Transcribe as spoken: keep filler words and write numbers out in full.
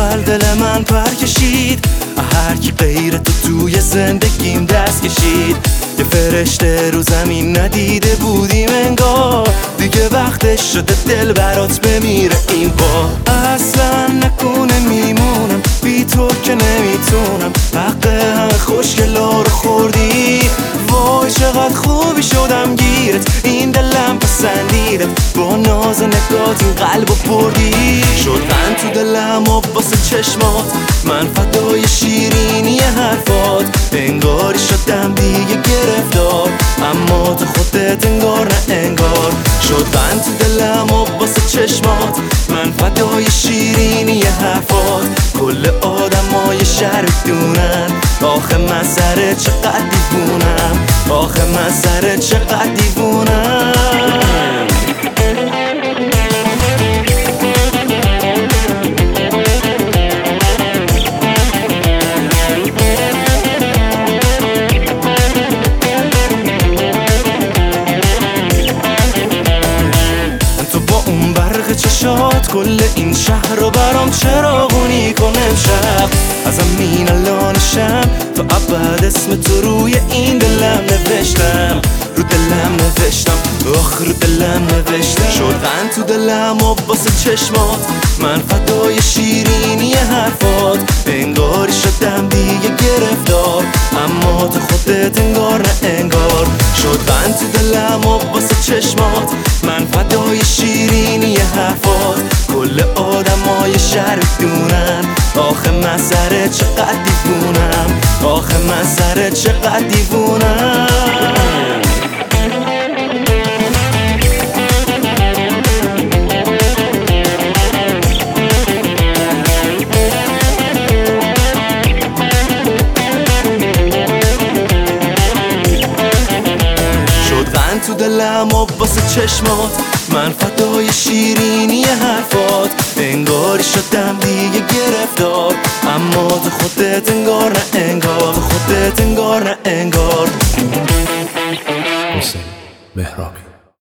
اول دل من پر کشید، هر کی غیر تو توی زندگیم دست کشید. یه فرشته رو زمین ندیده بودیم انگار، دیگه وقتش شده دل برات بمیره این بار. اصلا نکنه میمونم بی تو که نمیتونم، حق همه خوشگلا رو خوردی. وای چقدر خوبی شدم گیرت، این دلم پسندیدت، با ناز نگات این قلبو بردی. شد من تو دلم و واسه چشمات، من فدای شیرینی حرفات. انگاری شدم دیگه گرفتار، اما تو خودت انگار نه انگار. شد من تو دلم و واسه چشمات، من فدای شیرینی حرفات. کل آدمای شهر دونن، آخه من سر چقدر دیوونم، آخه من سر چقدر دیوونم. چشات کل این شهر رو برام چراغونی کن امشب. از همین الانشم تا ابد اسم تو روی این دلم نوشتم، رو دلم نوشتم، آخ رو دلم نوشتم. شدن تو دلم و واسه چشمات، من فدای شیرینی حرفات. انگاری شدم دیگه گرفتار، اما تو خودت انگار نه انگار. شدن تو دلم و واسه چشمات، من فدای شیرینی حرفات. کل آدمای شهر دونن، آخه من سر چقدر دیوونم، آخه من سر چقدر دیوونم. تو دلم و واسه چشمات، من فدای شیرینی حرفات. انگاری شدم